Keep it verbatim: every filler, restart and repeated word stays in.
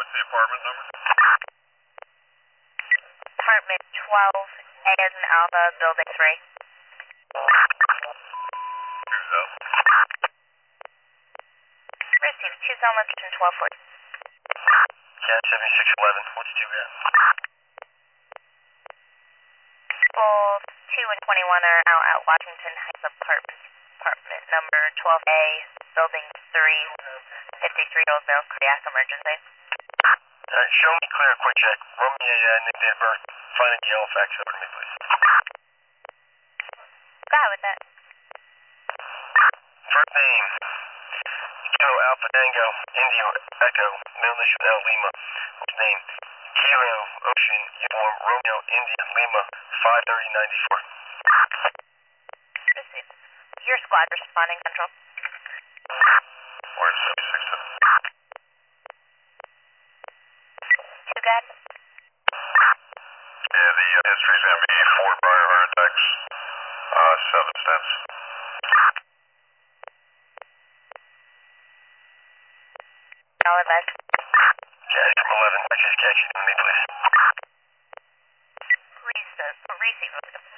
what's the apartment number? Apartment twelve, A as in Alpha, building three. Who's up? Received, Tucson location twelve forty. Cat seventy-six eleven, what did you get? Both two and twenty-one are out at Washington Heights Apartments, apartment number twelve A, building three, fifty-three-year-old male, cardiac emergency. Alright, show me clear, quick check. Run me a uh, nick date of birth. Find a D L fax over to me, please. Go ahead with that. First name, Kilo Alpha Tango, Indio Echo, middle initial L Lima. Last name, Kilo Ocean Uniform Romeo India Lima, five thirty ninety-four. Received. Your squad responding, Central. Where's seventy-six seven? Two guys? Yeah, the uh, history's going to be four prior heart attacks, uh, seven stents. All advised. Cash from eleven, I just catch you to me, please. Receive. Receive.